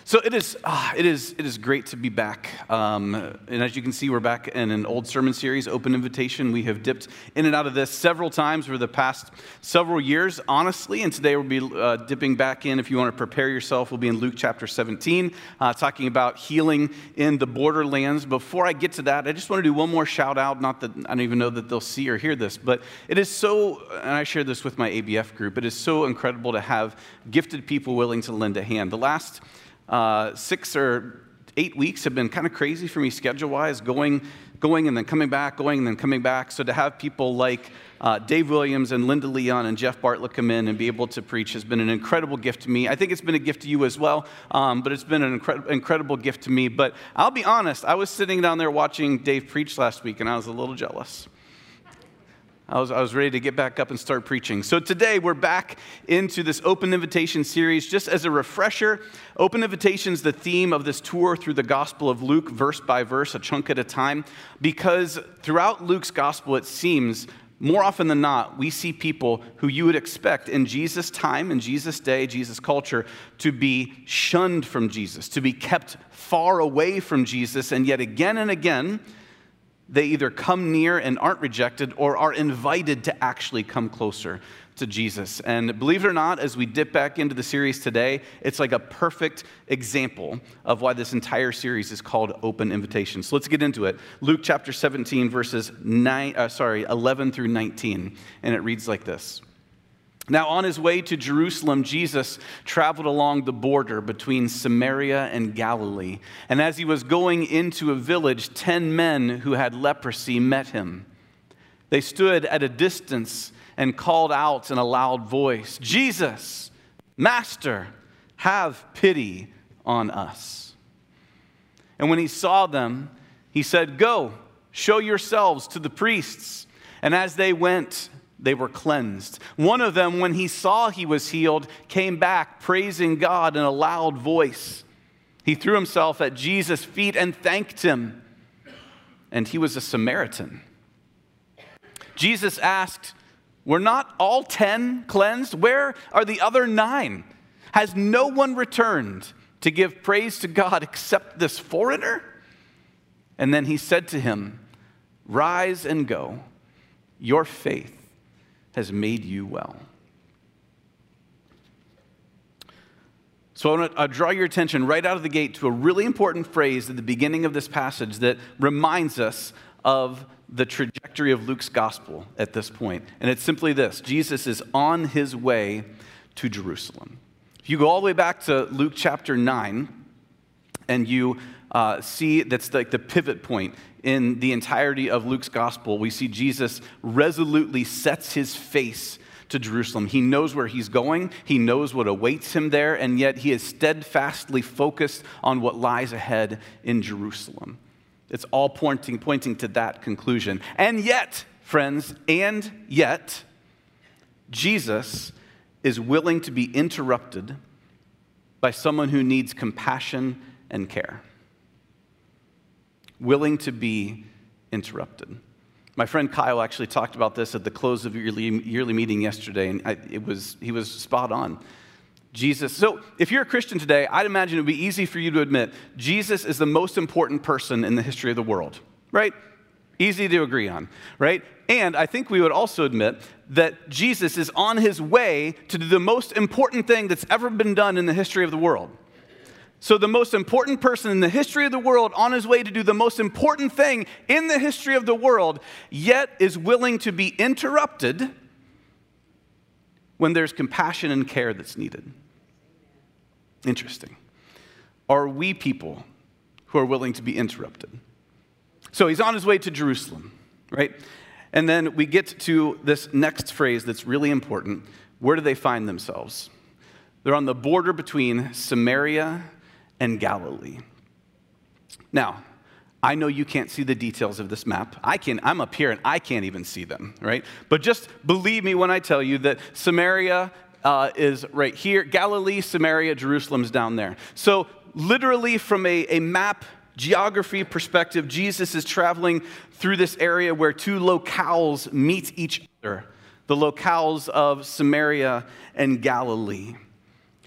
So it is great to be back. And as you can see, we're back in an old sermon series, Open Invitation. We have dipped in and out of this several times over the past several years, honestly. And today we'll be dipping back in. If you want to prepare yourself, we'll be in Luke chapter 17, talking about healing in the borderlands. Before I get to that, I just want to do one more shout out. Not that I don't even know that they'll see or hear this, but it is so, and I share this with my ABF group, it is so incredible to have gifted people willing to lend a hand. The last 6 or 8 weeks have been kind of crazy for me schedule-wise, going and then coming back, going and then coming back. So to have people like Dave Williams and Linda Leon and Jeff Bartlett come in and be able to preach has been an incredible gift to me. I think it's been a gift to you as well, but it's been an incredible gift to me. But I'll be honest, I was sitting down there watching Dave preach last week, and I was a little jealous. I was ready to get back up and start preaching. So today we're back into this Open Invitation series. Just as a refresher, Open Invitation is the theme of this tour through the Gospel of Luke, verse by verse, a chunk at a time, because throughout Luke's Gospel, it seems more often than not, we see people who you would expect in Jesus' time, in Jesus' day, Jesus' culture, to be shunned from Jesus, to be kept far away from Jesus, and yet again and again, they either come near and aren't rejected or are invited to actually come closer to Jesus. And believe it or not, as we dip back into the series today, it's like a perfect example of why this entire series is called Open Invitation. So let's get into it. Luke chapter 17, verses 11 through 19. And it reads like this. Now, on his way to Jerusalem, Jesus traveled along the border between Samaria and Galilee. And as he was going into a village, 10 men who had leprosy met him. They stood at a distance and called out in a loud voice, "Jesus, Master, have pity on us." And when he saw them, he said, "Go, show yourselves to the priests." And as they went, they were cleansed. One of them, when he saw he was healed, came back praising God in a loud voice. He threw himself at Jesus' feet and thanked him. And he was a Samaritan. Jesus asked, "Were not all 10 cleansed? Where are the other 9? Has no one returned to give praise to God except this foreigner?" And then he said to him, "Rise and go. Your faith has made you well." So I want to draw your attention right out of the gate to a really important phrase at the beginning of this passage that reminds us of the trajectory of Luke's gospel at this point. And it's simply this: Jesus is on his way to Jerusalem. If you go all the way back to Luke chapter 9, and you see that's like the pivot point in the entirety of Luke's gospel, we see Jesus resolutely sets his face to Jerusalem. He knows where he's going. He knows what awaits him there, and yet he is steadfastly focused on what lies ahead in Jerusalem. It's all pointing to that conclusion. And yet, friends, Jesus is willing to be interrupted by someone who needs compassion and care. Willing to be interrupted. My friend Kyle actually talked about this at the close of your yearly meeting yesterday, and he was spot on. Jesus. So if you're a Christian today, I'd imagine it would be easy for you to admit Jesus is the most important person in the history of the world, right? Easy to agree on, right? And I think we would also admit that Jesus is on his way to do the most important thing that's ever been done in the history of the world. So the most important person in the history of the world on his way to do the most important thing in the history of the world, yet is willing to be interrupted when there's compassion and care that's needed. Interesting. Are we people who are willing to be interrupted? So he's on his way to Jerusalem, right? And then we get to this next phrase that's really important. Where do they find themselves? They're on the border between Samaria and Galilee. Now, I know you can't see the details of this map. I'm up here and I can't even see them, right? But just believe me when I tell you that Samaria is right here. Galilee, Samaria, Jerusalem's down there. So literally from a map geography perspective, Jesus is traveling through this area where two locales meet each other, the locales of Samaria and Galilee.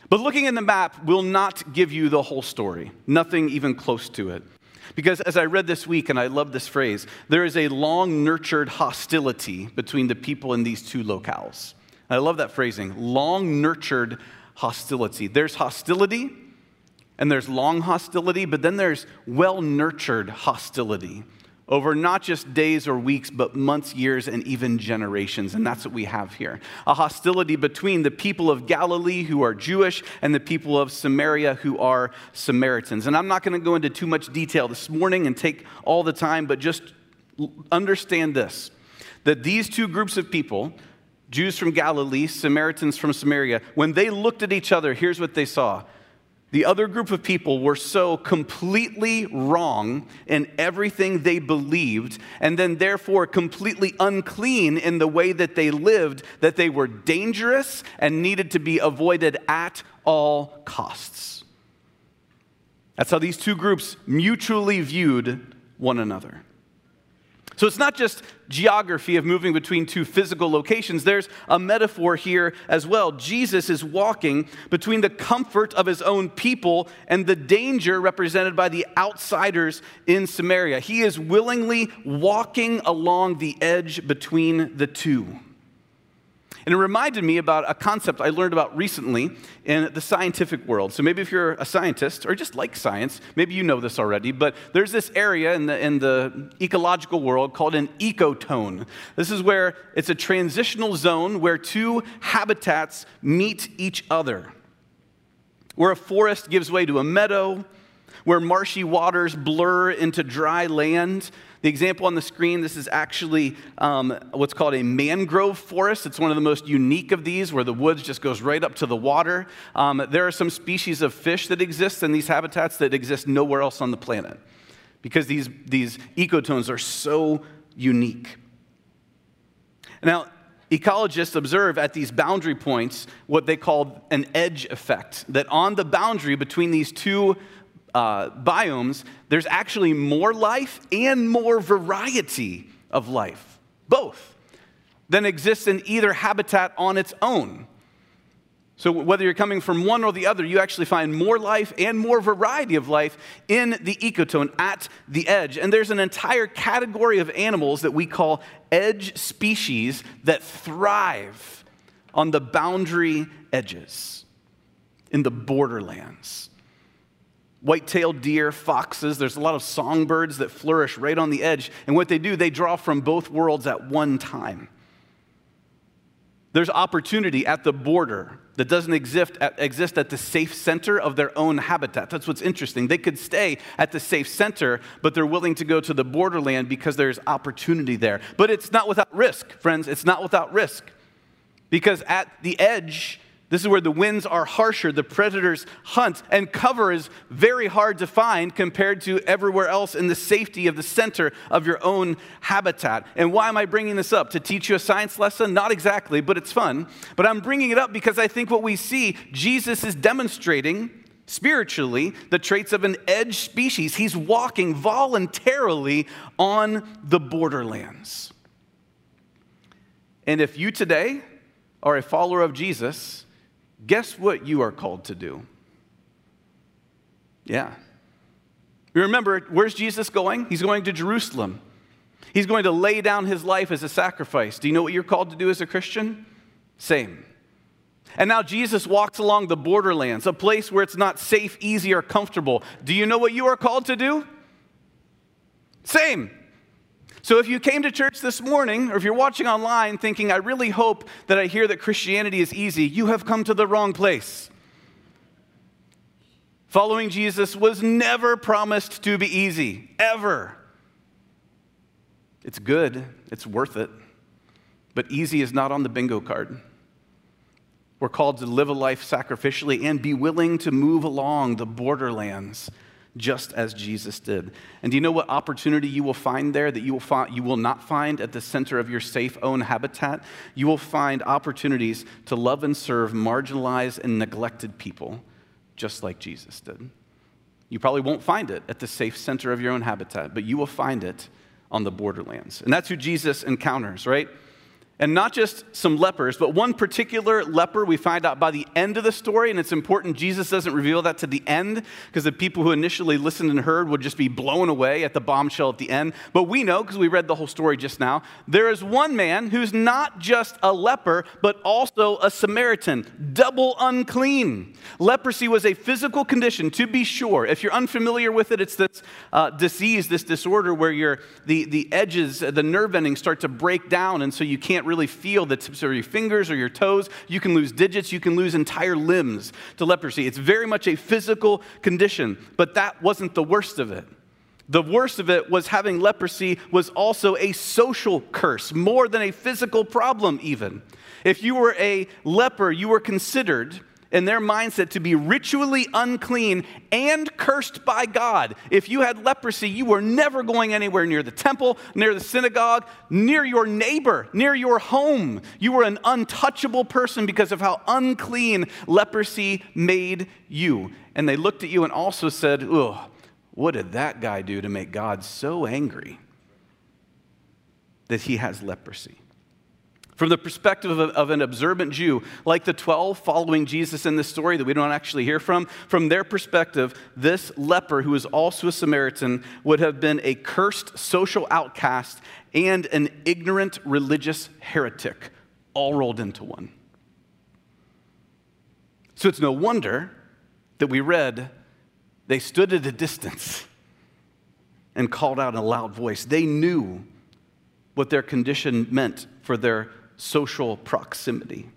But looking at the map will not give you the whole story, nothing even close to it. Because as I read this week, and I love this phrase, there is a long-nurtured hostility between the people in these two locales. And I love that phrasing, long-nurtured hostility. There's hostility, and there's long hostility, but then there's well-nurtured hostility over not just days or weeks, but months, years, and even generations. And that's what we have here. A hostility between the people of Galilee, who are Jewish, and the people of Samaria, who are Samaritans. And I'm not going to go into too much detail this morning and take all the time, but just understand this, that these two groups of people, Jews from Galilee, Samaritans from Samaria, when they looked at each other, here's what they saw. The other group of people were so completely wrong in everything they believed, and then therefore completely unclean in the way that they lived, that they were dangerous and needed to be avoided at all costs. That's how these two groups mutually viewed one another. So it's not just geography of moving between two physical locations. There's a metaphor here as well. Jesus is walking between the comfort of his own people and the danger represented by the outsiders in Samaria. He is willingly walking along the edge between the two. And it reminded me about a concept I learned about recently in the scientific world. So maybe if you're a scientist or just like science, maybe you know this already, but there's this area in the ecological world called an ecotone. This is where it's a transitional zone where two habitats meet each other. Where a forest gives way to a meadow, where marshy waters blur into dry land. The example on the screen, this is actually what's called a mangrove forest. It's one of the most unique of these, where the woods just goes right up to the water. There are some species of fish that exist in these habitats that exist nowhere else on the planet, because these ecotones are so unique. Now, ecologists observe at these boundary points what they call an edge effect, that on the boundary between these two biomes, there's actually more life and more variety of life, both, than exists in either habitat on its own. So whether you're coming from one or the other, you actually find more life and more variety of life in the ecotone at the edge. And there's an entire category of animals that we call edge species that thrive on the boundary edges, in the borderlands. White-tailed deer, foxes, there's a lot of songbirds that flourish right on the edge. And what they do, they draw from both worlds at one time. There's opportunity at the border that doesn't exist at the safe center of their own habitat. That's what's interesting. They could stay at the safe center, but they're willing to go to the borderland because there's opportunity there. But it's not without risk, friends. It's not without risk. Because at the edge, this is where the winds are harsher, the predators hunt, and cover is very hard to find compared to everywhere else in the safety of the center of your own habitat. And why am I bringing this up? To teach you a science lesson? Not exactly, but it's fun. But I'm bringing it up because I think what we see, Jesus is demonstrating spiritually the traits of an edge species. He's walking voluntarily on the borderlands. And if you today are a follower of Jesus, guess what you are called to do? Yeah. You remember, where's Jesus going? He's going to Jerusalem. He's going to lay down his life as a sacrifice. Do you know what you're called to do as a Christian? Same. And now Jesus walks along the borderlands, a place where it's not safe, easy, or comfortable. Do you know what you are called to do? Same. So if you came to church this morning, or if you're watching online thinking, I really hope that I hear that Christianity is easy, you have come to the wrong place. Following Jesus was never promised to be easy, ever. It's good, it's worth it, but easy is not on the bingo card. We're called to live a life sacrificially and be willing to move along the borderlands, just as Jesus did. And do you know what opportunity you will find there that you will not find at the center of your safe own habitat? You will find opportunities to love and serve marginalized and neglected people, just like Jesus did. You probably won't find it at the safe center of your own habitat, but you will find it on the borderlands. And that's who Jesus encounters, right? And not just some lepers, but one particular leper we find out by the end of the story, and it's important Jesus doesn't reveal that to the end, because the people who initially listened and heard would just be blown away at the bombshell at the end. But we know, because we read the whole story just now, there is one man who's not just a leper, but also a Samaritan, double unclean. Leprosy was a physical condition, to be sure. If you're unfamiliar with it, it's this disease, this disorder where the edges, the nerve endings start to break down, and so you can't really feel the tips of your fingers or your toes. You can lose digits. You can lose entire limbs to leprosy. It's very much a physical condition, but that wasn't the worst of it. The worst of it was having leprosy was also a social curse, more than a physical problem even. If you were a leper, you were considered in their mindset to be ritually unclean and cursed by God. If you had leprosy, you were never going anywhere near the temple, near the synagogue, near your neighbor, near your home. You were an untouchable person because of how unclean leprosy made you. And they looked at you and also said, "Ugh, what did that guy do to make God so angry that he has leprosy?" From the perspective of an observant Jew, like the 12 following Jesus in this story that we don't actually hear from their perspective, this leper, who is also a Samaritan, would have been a cursed social outcast and an ignorant religious heretic, all rolled into one. So it's no wonder that we read, they stood at a distance and called out in a loud voice. They knew what their condition meant for their social proximity.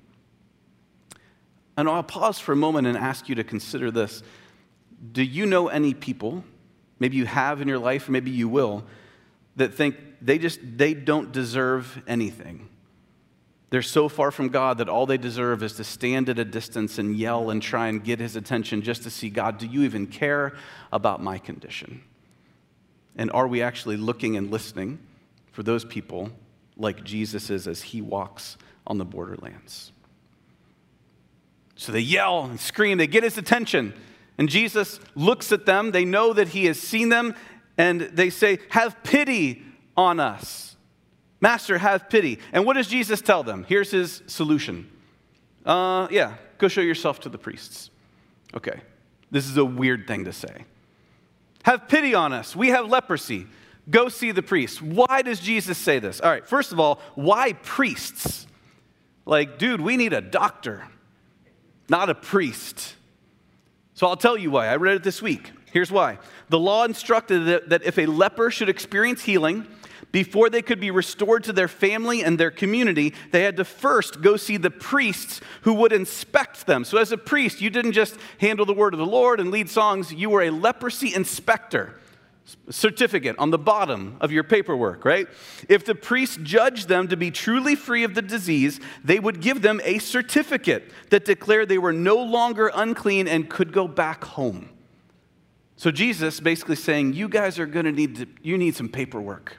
And I'll pause for a moment and ask you to consider this. Do you know any people, maybe you have in your life, or maybe you will, that think they don't deserve anything? They're so far from God that all they deserve is to stand at a distance and yell and try and get his attention just to see, God, do you even care about my condition? And are we actually looking and listening for those people like Jesus is as he walks on the borderlands? So they yell and scream, they get his attention, and Jesus looks at them. They know that he has seen them, and they say, "Have pity on us. Master, have pity." And what does Jesus tell them? Here's his solution. Go show yourself to the priests. Okay, this is a weird thing to say. Have pity on us. We have leprosy. Go see the priests. Why does Jesus say this? All right, first of all, why priests? Like, dude, we need a doctor, not a priest. So I'll tell you why. I read it this week. Here's why. The law instructed that if a leper should experience healing, before they could be restored to their family and their community, they had to first go see the priests who would inspect them. So as a priest, you didn't just handle the word of the Lord and lead songs. You were a leprosy inspector. Certificate on the bottom of your paperwork, right? If the priest judged them to be truly free of the disease, they would give them a certificate that declared they were no longer unclean and could go back home. So Jesus basically saying, you guys are going to need some paperwork.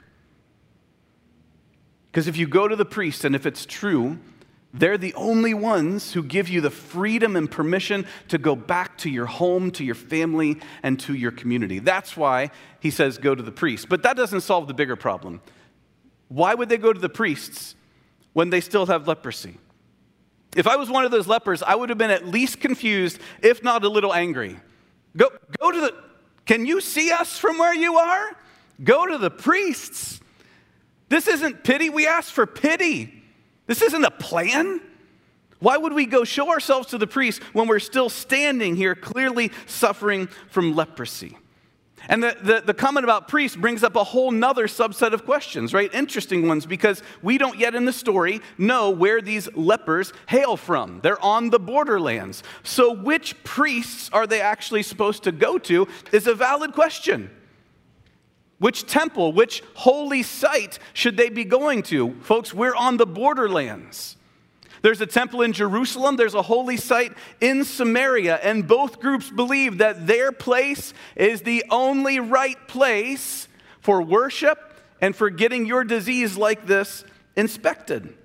Because if you go to the priest and if it's true, they're the only ones who give you the freedom and permission to go back to your home, to your family, and to your community. That's why he says go to the priest. But that doesn't solve the bigger problem. Why would they go to the priests when they still have leprosy? If I was one of those lepers, I would have been at least confused, if not a little angry. Go to the, can you see us from where you are? Go to the priests. This isn't pity. We asked for pity. This isn't a plan. Why would we go show ourselves to the priest when we're still standing here clearly suffering from leprosy? And the comment about priests brings up a whole nother subset of questions, right? Interesting ones, because we don't yet in the story know where these lepers hail from. They're on the borderlands. So which priests are they actually supposed to go to is a valid question. Which temple, which holy site should they be going to? Folks, we're on the borderlands. There's a temple in Jerusalem, there's a holy site in Samaria, and both groups believe that their place is the only right place for worship and for getting your disease like this inspected.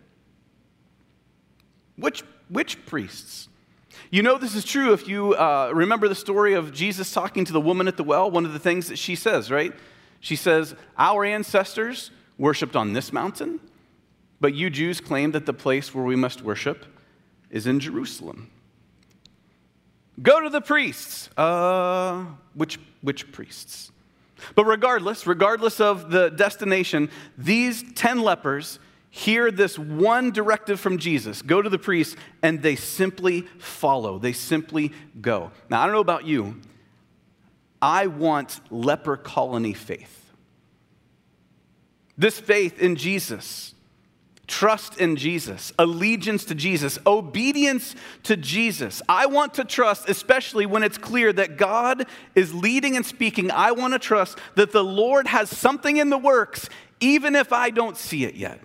Which priests? You know this is true if you remember the story of Jesus talking to the woman at the well. One of the things that she says, right? She says, our ancestors worshipped on this mountain, But you Jews claim that the place where we must worship is in Jerusalem. Go to the priests. Which priests? But regardless of the destination, these 10 lepers hear this one directive from Jesus, go to the priests, and they simply follow. They simply go. Now, I don't know about you. I want leper colony faith. This faith in Jesus, trust in Jesus, allegiance to Jesus, obedience to Jesus. I want to trust, especially when it's clear that God is leading and speaking. I want to trust that the Lord has something in the works, even if I don't see it yet.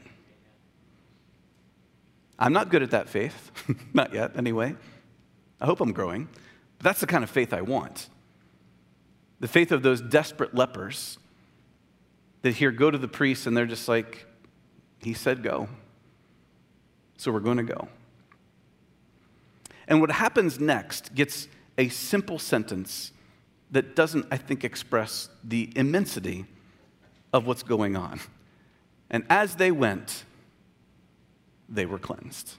I'm not good at that faith. Not yet, anyway. I hope I'm growing. But that's the kind of faith I want. The faith of those desperate lepers that here go to the priest and they're just like, he said go. So we're going to go. And what happens next gets a simple sentence that doesn't, I think, express the immensity of what's going on. And as they went, they were cleansed.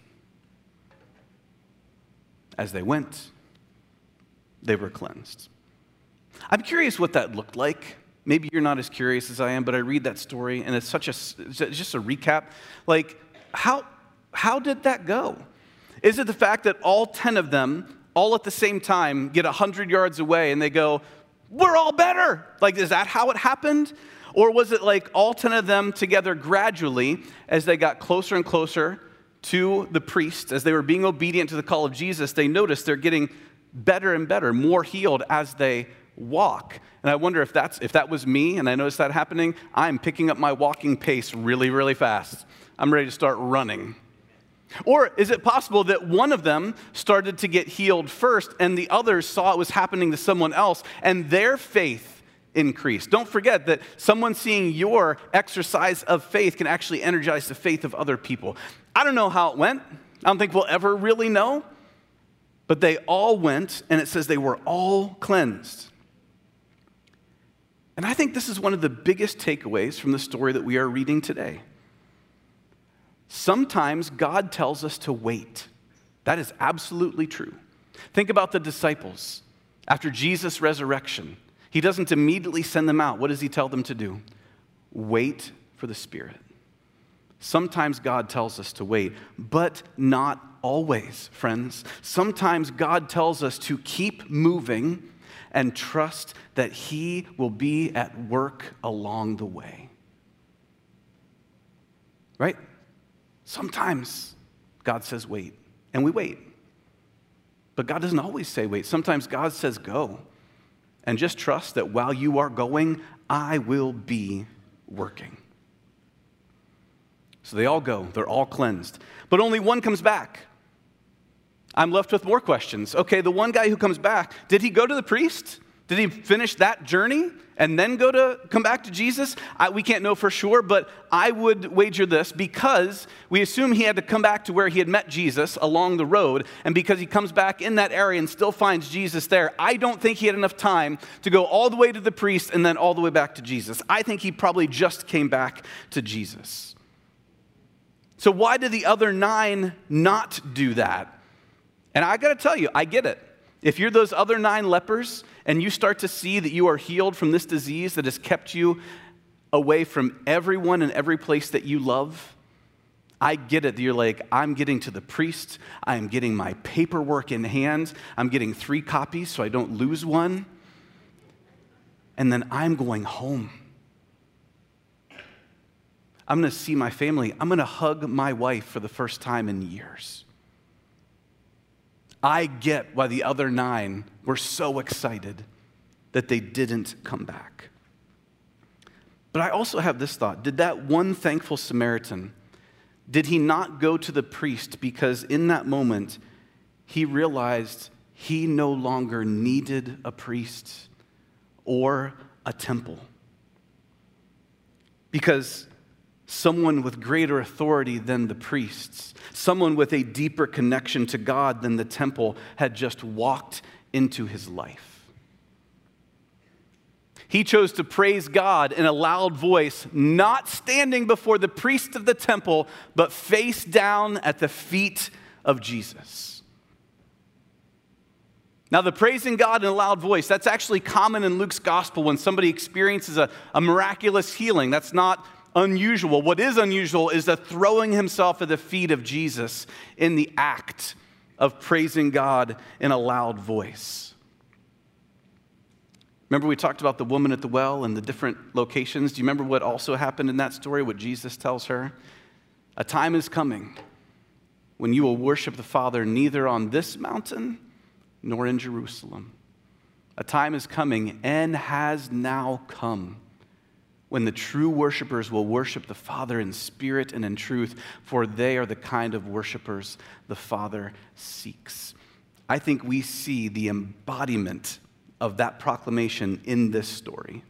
As they went, they were cleansed. I'm curious what that looked like. Maybe you're not as curious as I am, but I read that story, and it's just a recap. Like, how did that go? Is it the fact that all 10 of them, all at the same time, get 100 yards away, and they go, we're all better? Like, is that how it happened? Or was it like all 10 of them together gradually, as they got closer and closer to the priest, as they were being obedient to the call of Jesus, they noticed they're getting better and better, more healed as they walk. And I wonder if that was me, and I noticed that happening, I'm picking up my walking pace really, really fast. I'm ready to start running. Or is it possible that one of them started to get healed first, and the others saw it was happening to someone else, and their faith increased? Don't forget that someone seeing your exercise of faith can actually energize the faith of other people. I don't know how it went. I don't think we'll ever really know. But they all went, and it says they were all cleansed. And I think this is one of the biggest takeaways from the story that we are reading today. Sometimes God tells us to wait. That is absolutely true. Think about the disciples. After Jesus' resurrection, he doesn't immediately send them out. What does he tell them to do? Wait for the Spirit. Sometimes God tells us to wait, but not always, friends. Sometimes God tells us to keep moving and trust that he will be at work along the way. Right? Sometimes God says wait, and we wait. But God doesn't always say wait. Sometimes God says go. And just trust that while you are going, I will be working. So they all go. They're all cleansed. But only one comes back. I'm left with more questions. Okay, the one guy who comes back, did he go to the priest? Did he finish that journey and then come back to Jesus? We can't know for sure, but I would wager this, because we assume he had to come back to where he had met Jesus along the road, and because he comes back in that area and still finds Jesus there, I don't think he had enough time to go all the way to the priest and then all the way back to Jesus. I think he probably just came back to Jesus. So why did the other 9 not do that? And I got to tell you, I get it. If you're those other 9 lepers and you start to see that you are healed from this disease that has kept you away from everyone and every place that you love, I get it that you're like, I'm getting to the priest, I'm getting my paperwork in hand, I'm getting 3 copies so I don't lose one, and then I'm going home. I'm going to see my family. I'm going to hug my wife for the first time in years. I get why the other 9 were so excited that they didn't come back. But I also have this thought. Did that one thankful Samaritan, did he not go to the priest because in that moment he realized he no longer needed a priest or a temple? Because someone with greater authority than the priests, someone with a deeper connection to God than the temple, had just walked into his life. He chose to praise God in a loud voice, not standing before the priest of the temple, but face down at the feet of Jesus. Now, the praising God in a loud voice, that's actually common in Luke's gospel when somebody experiences a miraculous healing. That's not unusual. What is unusual is the throwing himself at the feet of Jesus in the act of praising God in a loud voice. Remember we talked about the woman at the well and the different locations? Do you remember what also happened in that story, what Jesus tells her? A time is coming when you will worship the Father neither on this mountain nor in Jerusalem. A time is coming and has now come when the true worshipers will worship the Father in spirit and in truth, for they are the kind of worshipers the Father seeks. I think we see the embodiment of that proclamation in this story.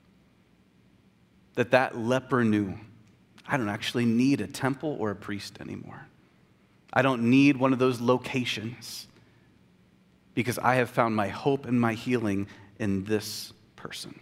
That leper knew, I don't actually need a temple or a priest anymore. I don't need one of those locations because I have found my hope and my healing in this person.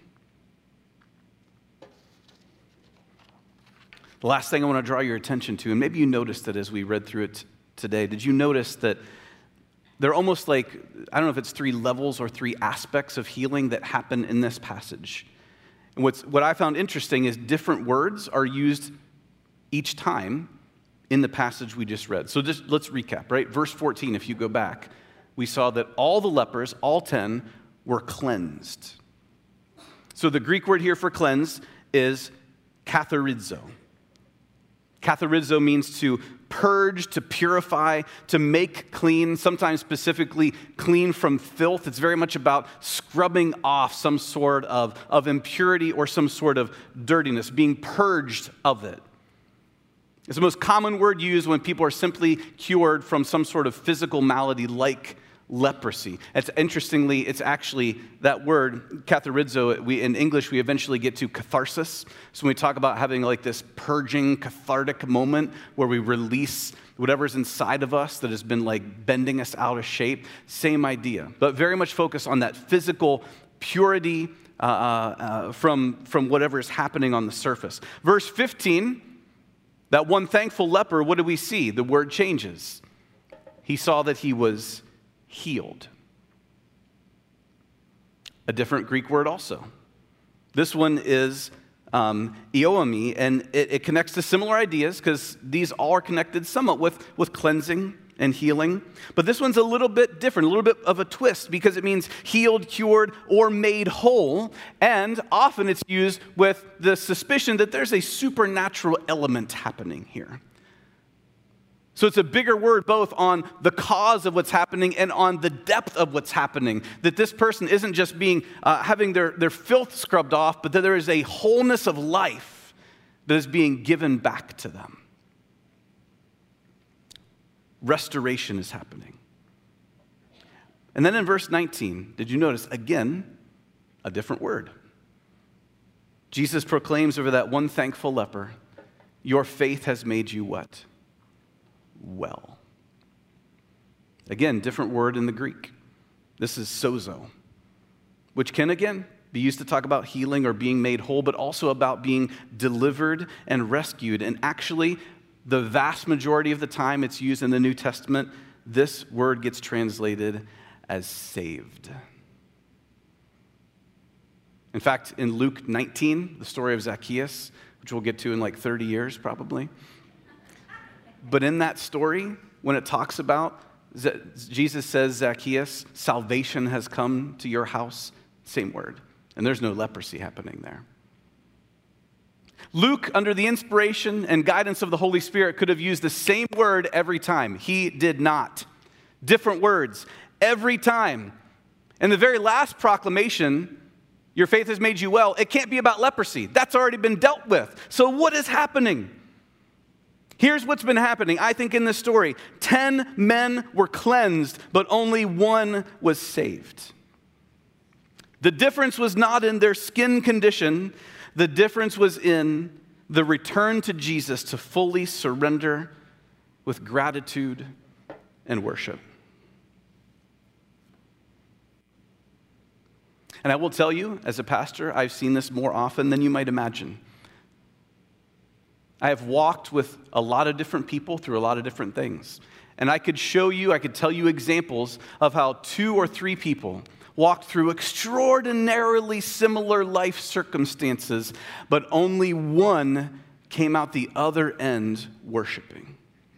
The last thing I want to draw your attention to, and maybe you noticed it as we read through it today, did you notice that they're almost like, I don't know if it's 3 levels or 3 aspects of healing that happen in this passage. And what I found interesting is different words are used each time in the passage we just read. So just let's recap, right? Verse 14, if you go back, we saw that all the lepers, all 10, were cleansed. So the Greek word here for cleanse is katharizo. Katharizo means to purge, to purify, to make clean, sometimes specifically clean from filth. It's very much about scrubbing off some sort of impurity or some sort of dirtiness, being purged of it. It's the most common word used when people are simply cured from some sort of physical malady like leprosy. Interestingly, it's actually that word, katharizo, in English, we eventually get to catharsis. So when we talk about having like this purging, cathartic moment where we release whatever's inside of us that has been like bending us out of shape, same idea. But very much focused on that physical purity from whatever is happening on the surface. Verse 15, that one thankful leper, what do we see? The word changes. He saw that he was healed. A different Greek word also. This one is ioami, and it connects to similar ideas because these all are connected somewhat with cleansing and healing. But this one's a little bit different, a little bit of a twist because it means healed, cured, or made whole. And often it's used with the suspicion that there's a supernatural element happening here. So it's a bigger word both on the cause of what's happening and on the depth of what's happening. That this person isn't just having their filth scrubbed off, but that there is a wholeness of life that is being given back to them. Restoration is happening. And then in verse 19, did you notice, again, a different word? Jesus proclaims over that one thankful leper, your faith has made you what? Well. Again, different word in the Greek. This is sozo, which can, again, be used to talk about healing or being made whole, but also about being delivered and rescued. And actually, the vast majority of the time it's used in the New Testament, this word gets translated as saved. In fact, in Luke 19, the story of Zacchaeus, which we'll get to in like 30 years probably, but in that story, when it talks about, Jesus says, Zacchaeus, salvation has come to your house, same word. And there's no leprosy happening there. Luke, under the inspiration and guidance of the Holy Spirit, could have used the same word every time. He did not. Different words every time. And the very last proclamation, your faith has made you well, it can't be about leprosy. That's already been dealt with. So what is happening? Here's what's been happening, I think, in this story. 10 men were cleansed, but only one was saved. The difference was not in their skin condition. The difference was in the return to Jesus to fully surrender with gratitude and worship. And I will tell you, as a pastor, I've seen this more often than you might imagine. I have walked with a lot of different people through a lot of different things. And I could tell you examples of how 2 or 3 people walked through extraordinarily similar life circumstances, but only one came out the other end worshiping.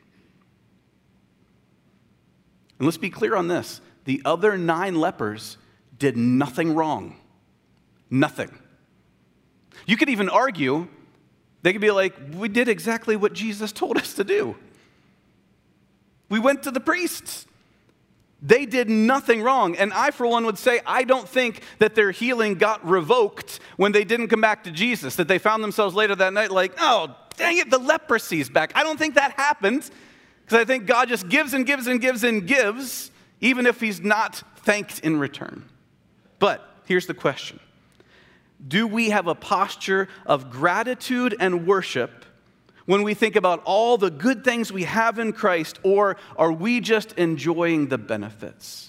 And let's be clear on this. The other 9 lepers did nothing wrong. Nothing. You could even argue, they could be like, we did exactly what Jesus told us to do. We went to the priests. They did nothing wrong. And I, for one, would say, I don't think that their healing got revoked when they didn't come back to Jesus, that they found themselves later that night like, oh, dang it, the leprosy's back. I don't think that happened, because I think God just gives and gives and gives and gives, even if he's not thanked in return. But here's the question. Do we have a posture of gratitude and worship when we think about all the good things we have in Christ, or are we just enjoying the benefits?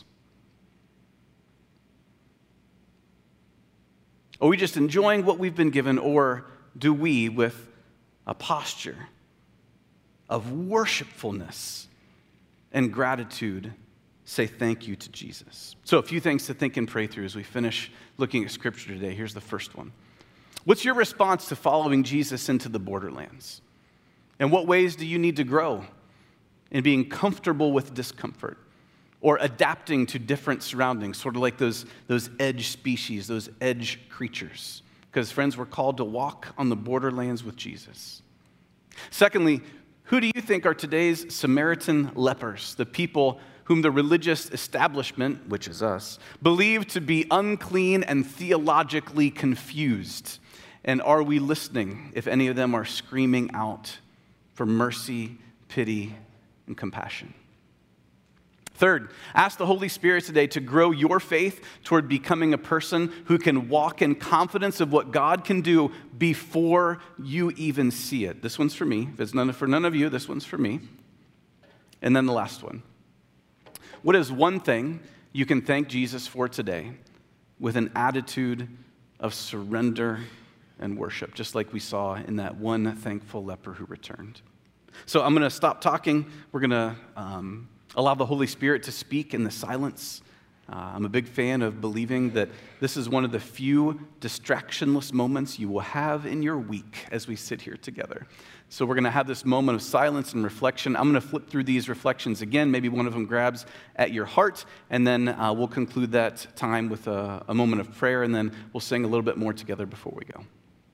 Are we just enjoying what we've been given, or do we, with a posture of worshipfulness and gratitude, say thank you to Jesus? So a few things to think and pray through as we finish looking at Scripture today. Here's the first one. What's your response to following Jesus into the borderlands? In what ways do you need to grow in being comfortable with discomfort or adapting to different surroundings, sort of like those edge species, those edge creatures? Because, friends, we're called to walk on the borderlands with Jesus. Secondly, who do you think are today's Samaritan lepers, the people whom the religious establishment, which is us, believe to be unclean and theologically confused? And are we listening if any of them are screaming out for mercy, pity, and compassion? Third, ask the Holy Spirit today to grow your faith toward becoming a person who can walk in confidence of what God can do before you even see it. This one's for me. If it's for none of you, this one's for me. And then the last one. What is one thing you can thank Jesus for today with an attitude of surrender and worship, just like we saw in that one thankful leper who returned? So I'm going to stop talking. We're going to allow the Holy Spirit to speak in the silence. I'm a big fan of believing that this is one of the few distractionless moments you will have in your week as we sit here together. So we're going to have this moment of silence and reflection. I'm going to flip through these reflections again. Maybe one of them grabs at your heart, and then we'll conclude that time with a moment of prayer, and then we'll sing a little bit more together before we go.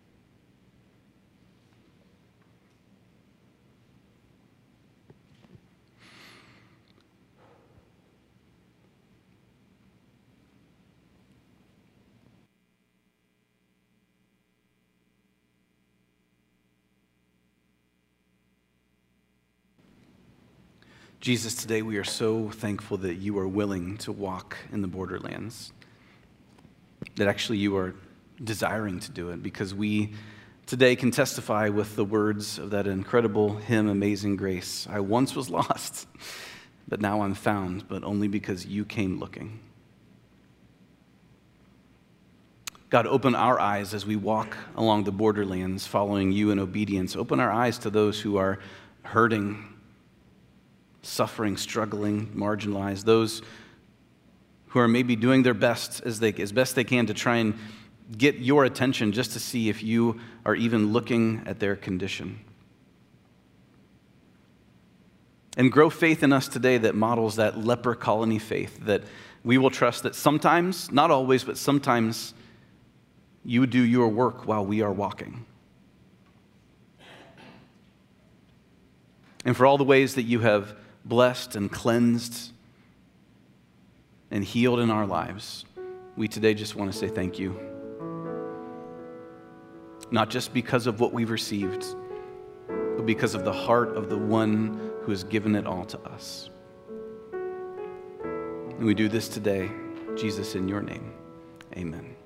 Jesus, today we are so thankful that you are willing to walk in the borderlands, that actually you are desiring to do it, because we today can testify with the words of that incredible hymn, Amazing Grace. I once was lost, but now I'm found, but only because you came looking. God, open our eyes as we walk along the borderlands following you in obedience. Open our eyes to those who are hurting, suffering, struggling, marginalized, those who are maybe doing their best as best they can to try and get your attention, just to see if you are even looking at their condition. And grow faith in us today that models that leper colony faith, that we will trust that sometimes, not always, but sometimes you do your work while we are walking. And for all the ways that you have blessed and cleansed and healed in our lives, we today just want to say thank you. Not just because of what we've received, but because of the heart of the one who has given it all to us. And we do this today, Jesus, in your name. Amen.